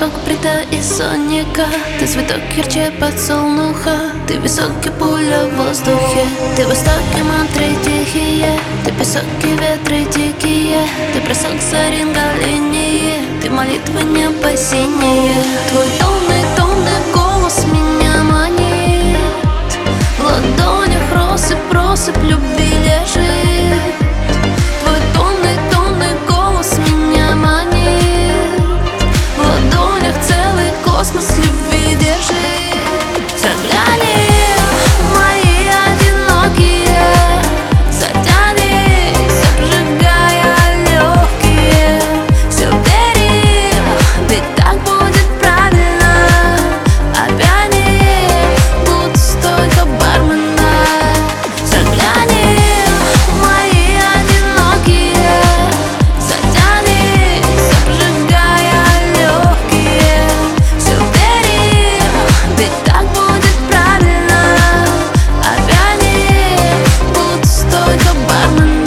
цветок брита и сонника. Ты цветок ярче подсолнуха. Ты высокий пуля в воздухе. Ты востоки мантры тихие. Ты песок и ветры дикие. Ты бросок саринга линии. Ты молитвы небо синие. Твой томный голос меня манит. В ладонях россыпь любви лежит. Твой томный голос меня манит. В ладонях целый космос любви держит. Загляни в мои одинокие, затянись, обжигая легкие. Все бери, ведь так будет правильно. Опьяни, будто стойка бармена. Загляни в мои одинокие, затянись, обжигая легкие. Все бери, ведь так будет правильно. Опьяни, будто стойка бармена.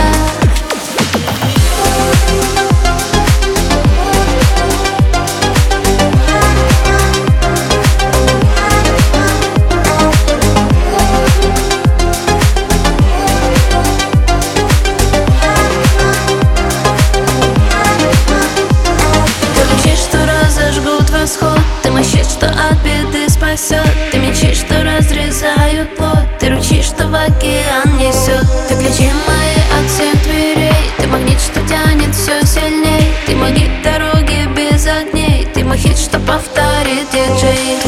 Ты мечтаешь, что разожгут восход. Ты мощишь, что от беды спасет. Ты мечтаешь, что разрезают плоть. Ты ручишь, что в океан несет. Ты ключи мои от всех дверей. Ты магнит, что тянет все сильней. Ты магнит дороги без огней. Ты мой хит, что повторит диджей.